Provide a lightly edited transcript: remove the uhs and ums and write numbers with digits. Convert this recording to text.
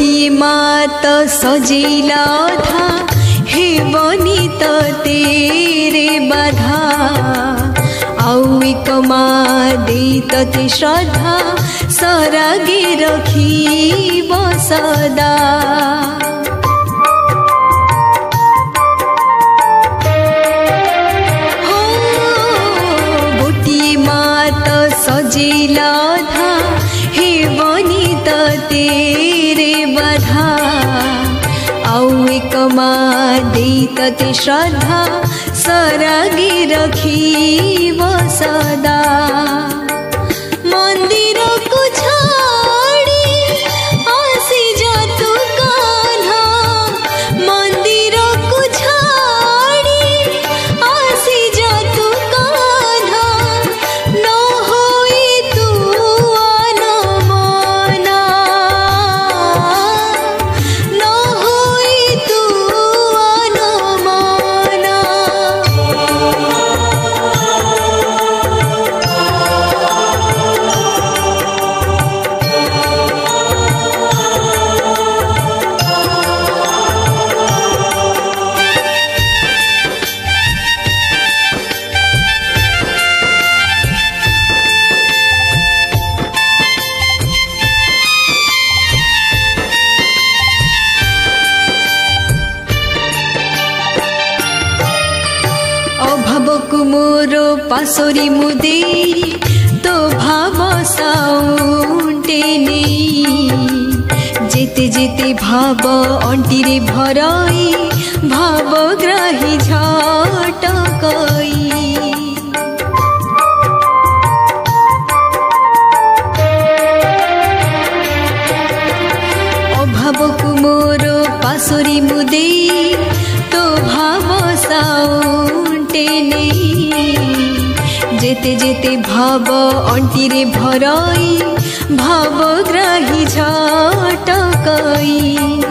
गोटी मात सजेला था हे बनी तो तेरे बाधा आउ एक दे तते श्रद्धा सरागे रखी सदा हो गोटी मात सजेला था हे बनी तो तेरे बाधा आउ एक दे तते श्रद्धा सरागे रखी सदा मंदिर को छाड़ी आसी जा तू कान्हा मंदिर को छाड़ी आसी जा तू कान्हा न होई तू अनमना न होई तू अनमना अभावकु मोर पासरी मुदे तो भाव साउंटे नहीं जेते जेते भाव अंटीरे भराई भावग्राही झटकई अभावकु मोर पासरी मुदे तो भाव साउंटे जेते जेते भाव अंटीरे भराई भावग्राही झटकई